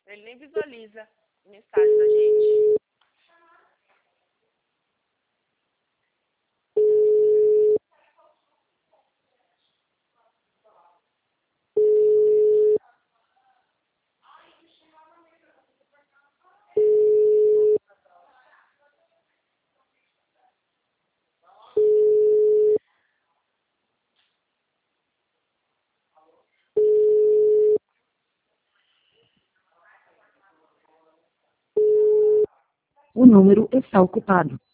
Ele nem visualiza mensagem da gente. O número está ocupado.